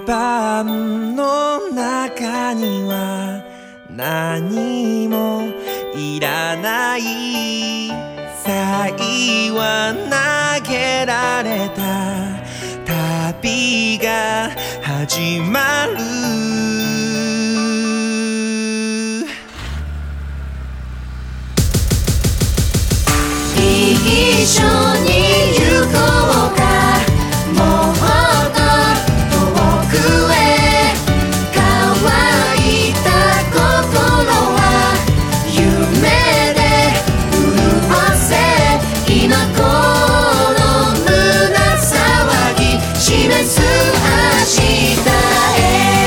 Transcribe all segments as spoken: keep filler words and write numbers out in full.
バンの中には何もいらない。才は投げられた。旅が始まる。 一緒に行こうか。もっと遠くへ。乾いた心は夢で潤せ。今この胸騒ぎ示す明日へ。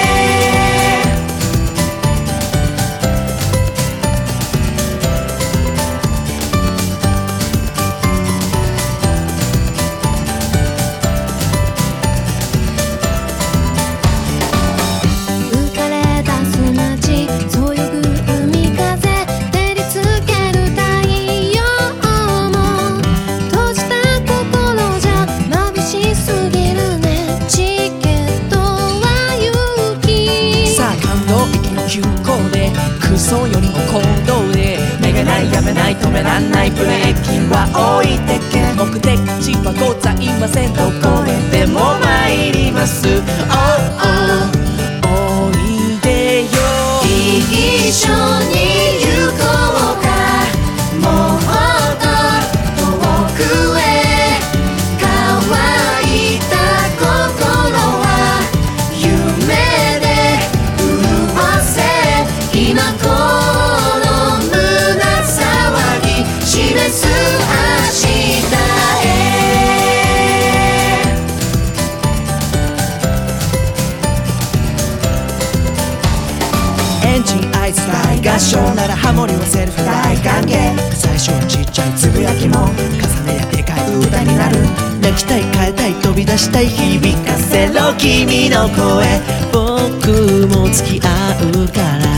空想よりも行動でめげないやめない止めらんないブレーキは置いてけ。目的地はございません。どこへでも参ります。oh, oh, おいでよ。 一緒に行こうか。もっと遠くへ。乾いた心は夢で潤せ。今この胸騒ぎ示す明日へ。 エンジン合図大合唱ならハモリをセルフ大歓迎。最初はちっちゃいつぶやきも重ねてでかい歌になる。泣きたい変えたい飛び出したい響かせろ君の声。僕も付き合うから